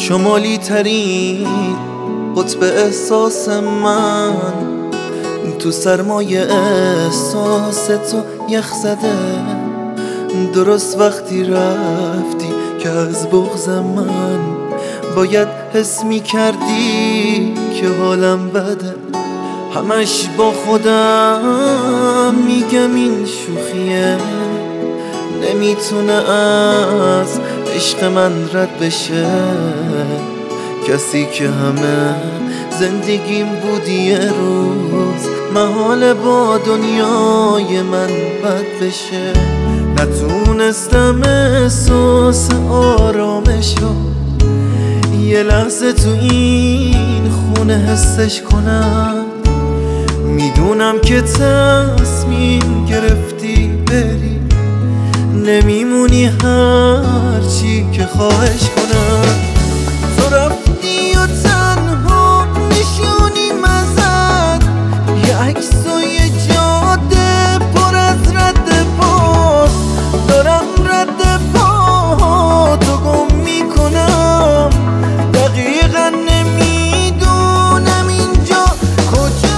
شمالی ترین قطب احساس من، تو سرمایه احساس تو یخ زده. درست وقتی رفتی که از بغض من باید حس می کردی که حالم بده. همش با خودم میگم این شوخیه، نمیتونه از عشق من رد بشه. کسی که همه زندگیم بود یه روز محال با دنیای من بد بشه. نتونستم احساس آرامشو یه لحظه تو این خونه حسش کنم. میدونم که تصمیم گرفتی بری، نمیمونی هرچی که خواهش کنم. تو رفتی و تنها نشونیم ازت، یه عکس و یه جاده پر از رد پا. دارم رد پا تو گم میکنم، دقیقا نمیدونم اینجا کجا.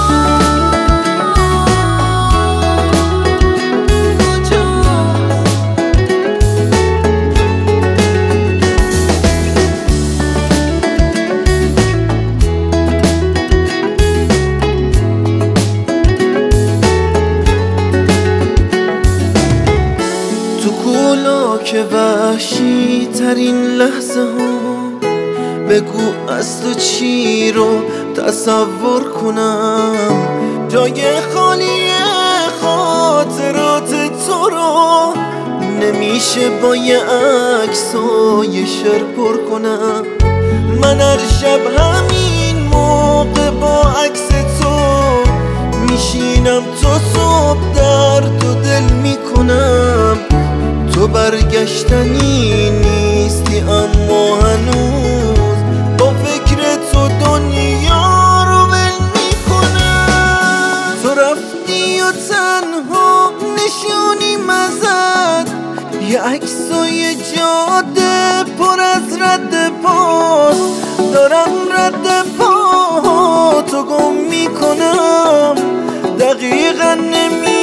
تو کولاک وحشی ترین لحظه ها بگو از تو چی رو تصور کنم. جای خالی خاطرات تو رو نمیشه با یه عکس و یه شعر پر کنم. من هر شب همین موقع با عکس تو میشینم، تو صبح درد و دل میکنم. تو برگشتنی نیستی اما هنوز با فکر تو دنیا رو ول میکنم. تو رفتی و تنها نشونیم ازت، یه عکس و یه جاده پر از رد پاست. دارم رد پا تو گم میکنم، دقیقا